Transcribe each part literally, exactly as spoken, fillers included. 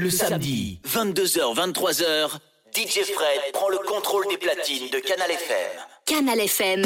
Le samedi, vingt-deux heures vingt-trois heures, D J Fred prend le contrôle des platines de Canal F M. Canal F M.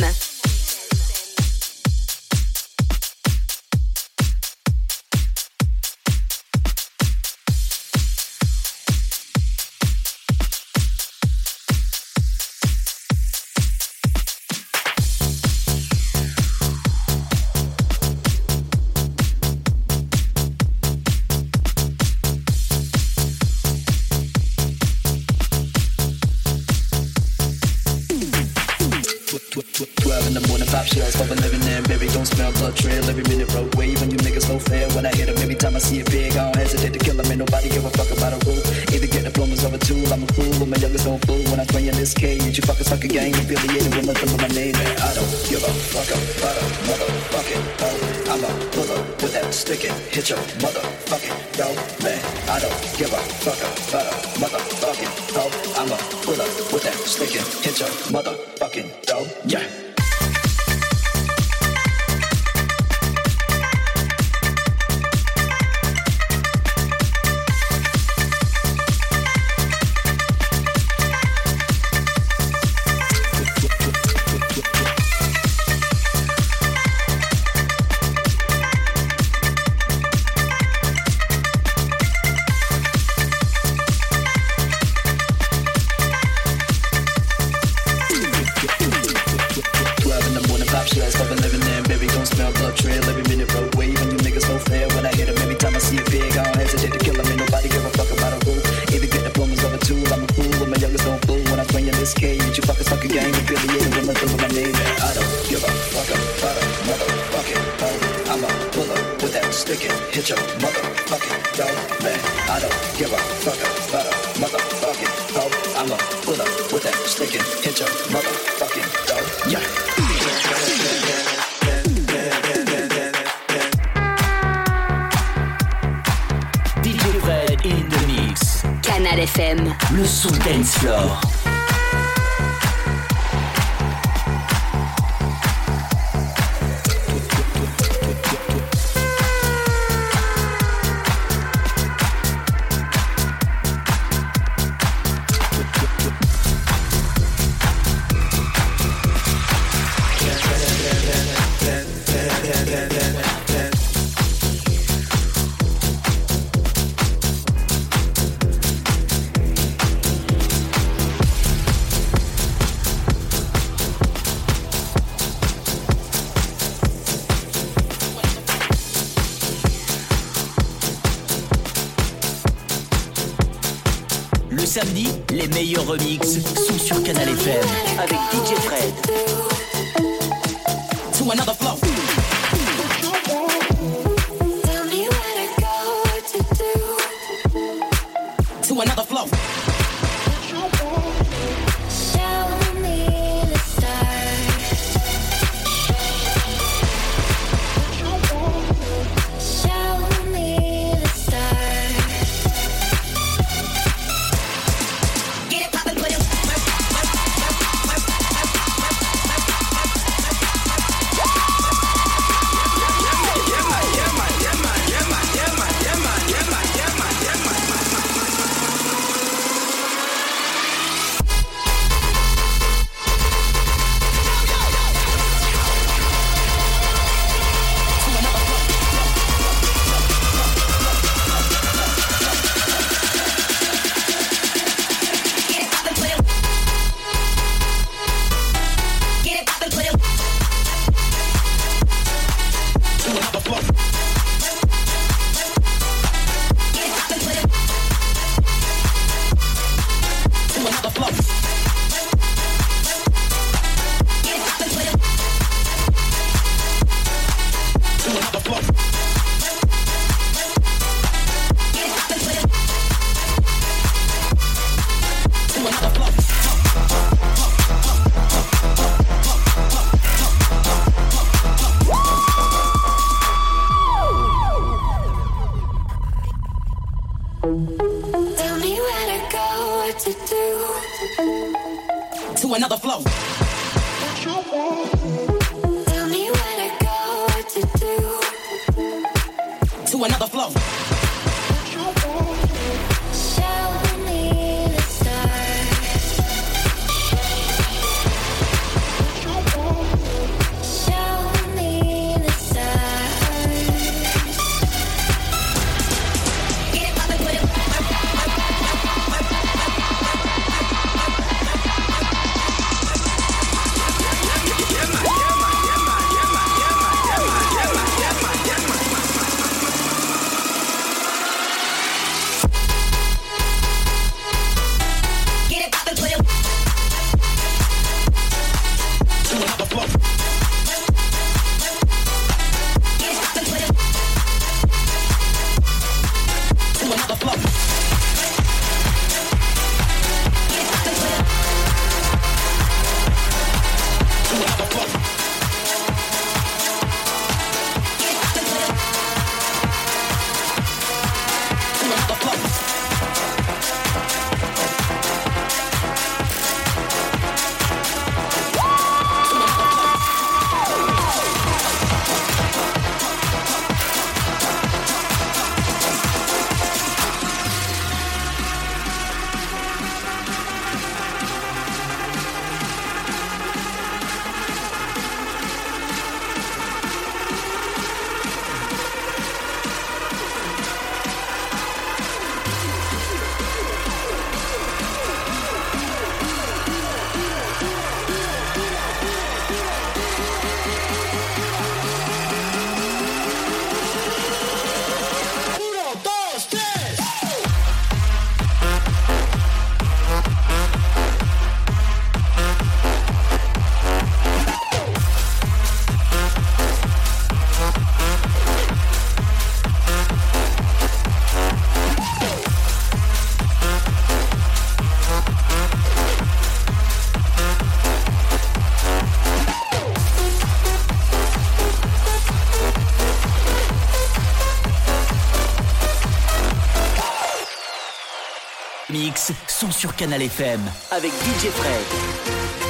twelve in the morning, pop shells, for living in, baby, don't smell blood trail. Every minute road wave, when you niggas no fair. When I hit him, every time I see it big, I don't hesitate to kill him. Ain't nobody give a fuck about a rule. Either get diplomas of a tool, I'm a fool, or my youngest don't fool. When I play in this cage, you fuckers fuck a gang, affiliated with nothing but my name. And I don't give a fuck about a motherfucking hoe. I'm a puller with that stick and hit your motherfucking dough, man. I don't give a fuck about a motherfucking hoe. I'm a puller with that stick and hit your motherfucking dough, yeah. F M. Le son dance floor. Samedi, les meilleurs remixes sont sur Canal F M avec D J Fred. To another flow. Tell me where to go, what to do. To another flow. Show me the stars. Show me the stars. To another flow. Tell me where to go, what to do. To another flow. Mix sont sur Canal F M avec D J Fred.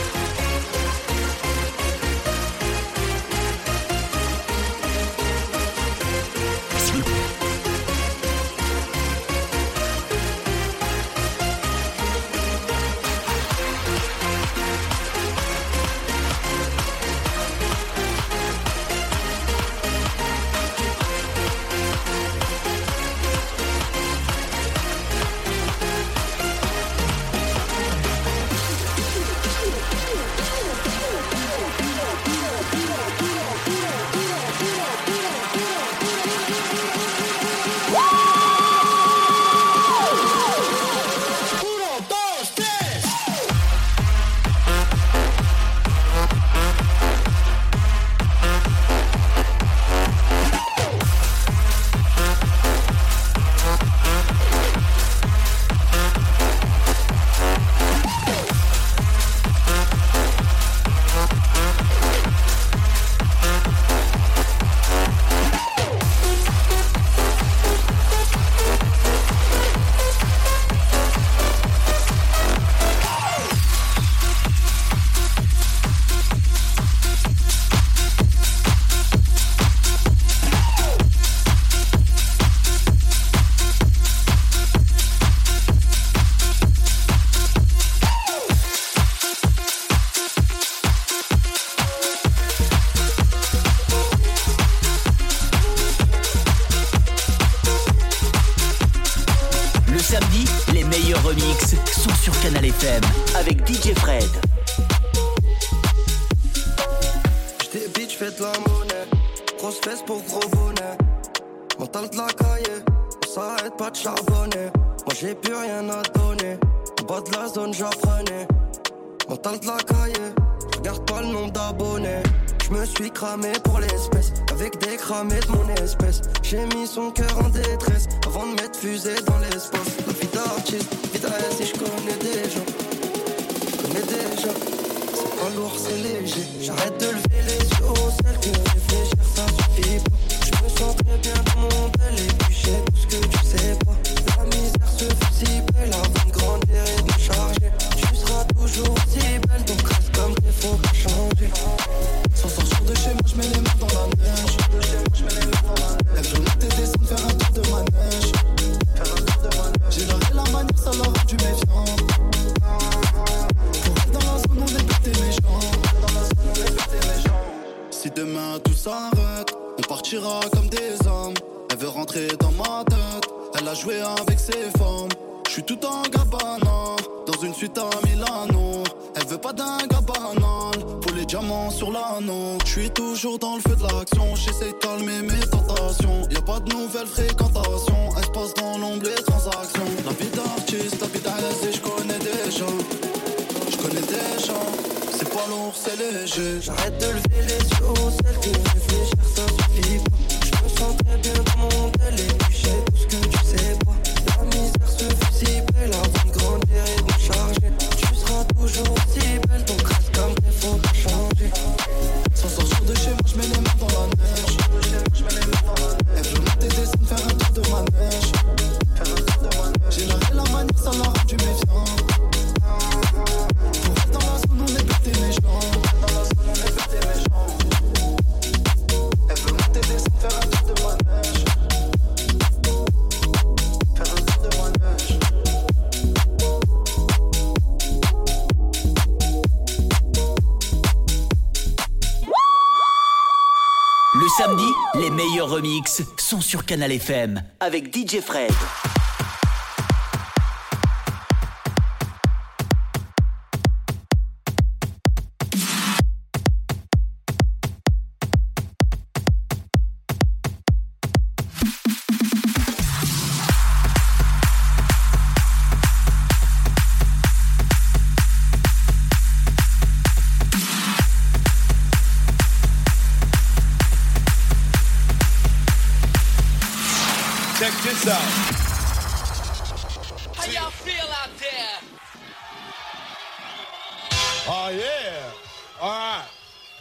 Remix sont sur Canal F M avec D J Fred. Check this out. How y'all feel out there? Oh yeah. All right.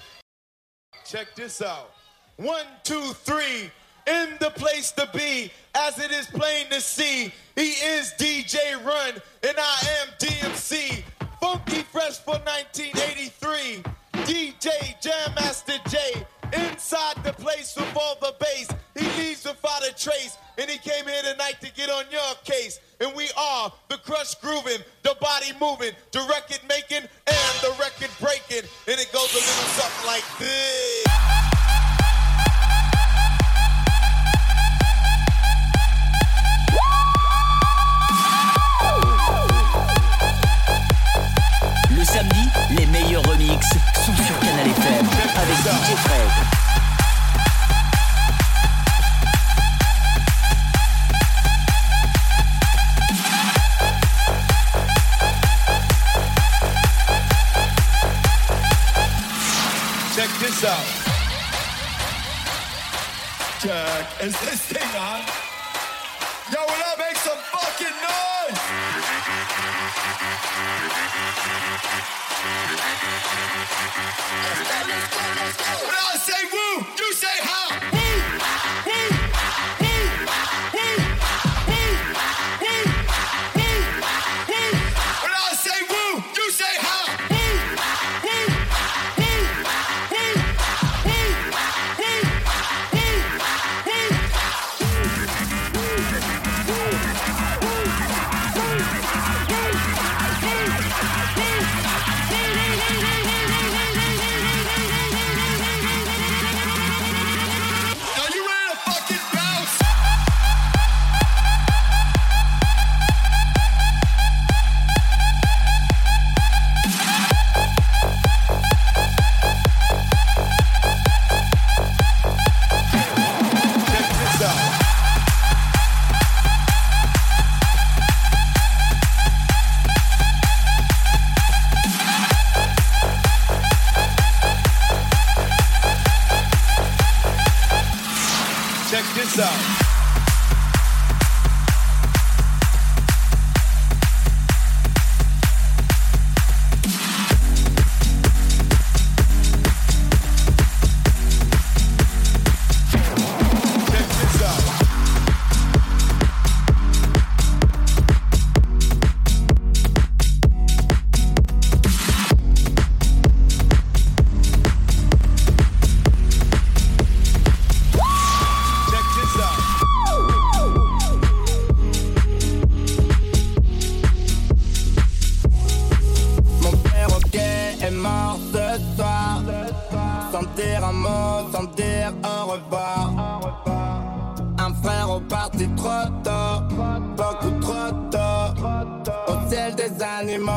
Check this out. One, two, three. In the place to be. as it is plain to see. He is D J Run, and I am D M C. Funky Fresh for nineteen eighty-three. D J Jam Master J, inside the place with all the bass. He leaves without a trace, and he came here tonight to get on your case. And we are the crush grooving, the body moving, the record making, and the record breaking. And it goes a little something like this. Le samedi, les meilleurs remixes sont sur Canal F M avec D J Fred. Check this out. Check. Is this thing on? Yo, will I make some fucking noise? Let's go, let's go, let's go. When I say woo, you say how. Woo, woo, woo, woo, woo, woo, woo, woo. When I say woo, you say how. Woo, woo, woo, woo, woo, woo, Are you ready to fucking bounce? Check this out. Check this out. Check this out. Check this out. Mon père ok est mort ce soir, sans dire un mot, sans dire au revoir. Un frère au parti trop tôt, beaucoup trop tôt, au ciel des animaux.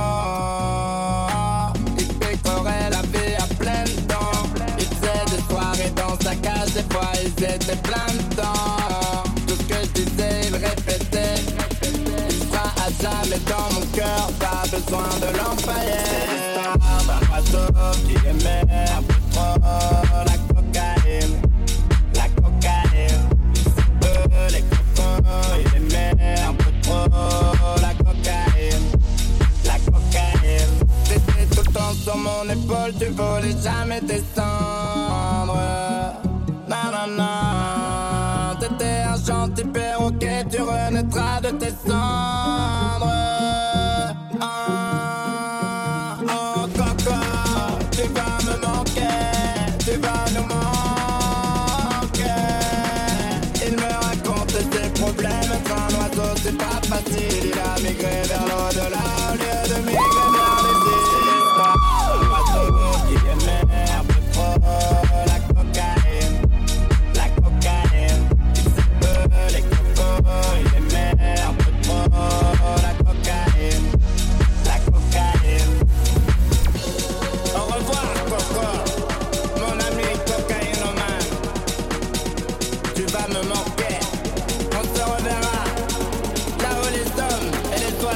Il décorait la vie à plein temps, il faisait des soirées dans sa cage, des fois ils étaient plein de temps. Tout ce que je disais, il répétait, il sera à jamais dans mon cœur, pas besoin de l'empailler. C'est l'histoire d'un oiseau qui aimait un peu trop la cocaïne, la cocaïne. Euh, les copains, il aimait un peu trop la cocaïne, la cocaïne. T'étais tout le temps sur mon épaule, tu voulais jamais descendre. Non, non, non, t'étais un gentil perroquet, tu renaîtras de tes cendres. Ah, oh, coco, tu vas me manquer, tu vas nous manquer. Il me raconte ses problèmes, être un oiseau c'est pas facile. Il a migré vers l'au-delà au lieu de migrer vers les îles. C'est l'histoire d'un oiseau qui aimait un peu trop la cocaïne, la cocaïne. Il s'appelle les cocos, il aimait un peu trop la cocaïne, la cocaïne. Au revoir Coco, mon ami cocaïnomane. Tu vas me manquer, on se reverra là où les hommes et les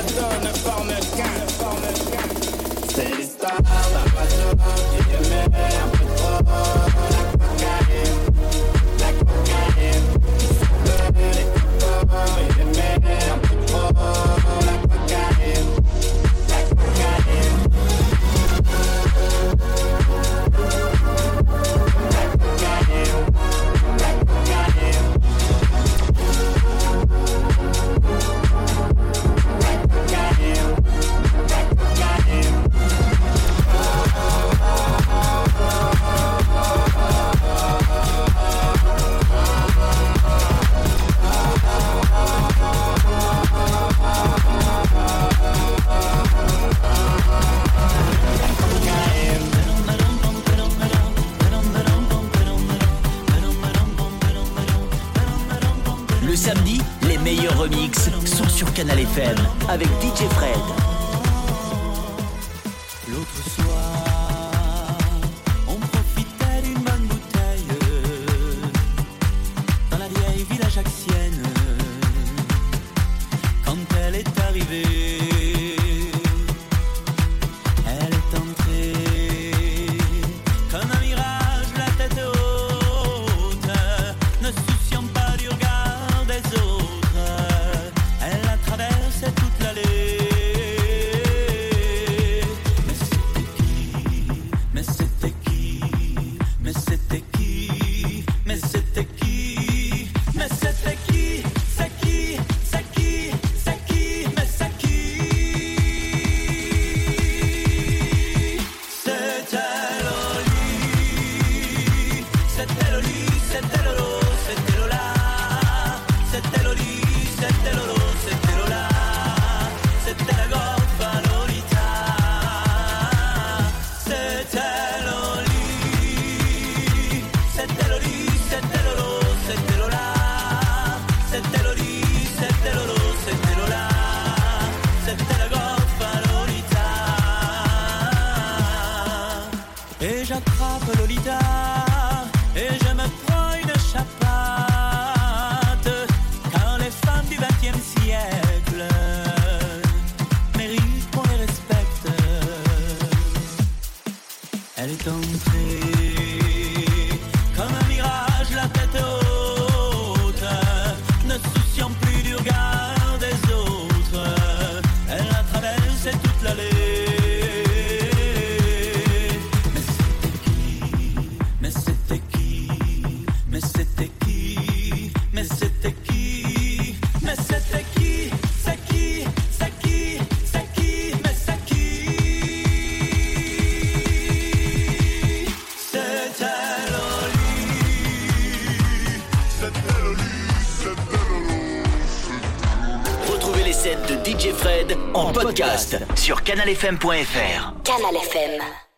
sur Canal F M avec D J Fred. L'autre soir, on profitait d'une bonne bouteille dans la vieille ville ajaxienne. Quand elle est arrivée, elle est entrée comme un mirage, la tête haute, ne souciant pas du regard des autres. Elle a traversé toute l'allée. Mais c'était qui? Mais c'était qui? Mais c'était qui? Mais c'était qui? C'est qui? C'est qui? C'est qui? Mais c'est qui? C'était Loli. C'était Loli, c'était Lolo, c'était Lola. C'était Loli, c'était Lolo, c'était Lola. C'était la goffa Lolita. C'était Loli. C'était Loli, c'était Lolo, c'était Lola. C'était Loli, c'était Lolo, c'était Lola. C'était la goffa Lolita. Et j'attrape Lolita et je me prends une chapate. Quand les femmes du vingtième siècle méritent qu'on les respecte. Elle est entrée comme un mirage, la tête haute, ne souciant plus du regard des autres. Elle a traversé toute l'allée. Mais c'était qui? Mais c'était qui? Mais c'était qui? Mais c'était qui? C'est qui? C'est qui? C'est qui? Mais c'est qui? C'était Loli. C'était Loli, c'était Lolo. Retrouvez les sets de D J Fred en podcast sur canal f m point f r. Canal F M.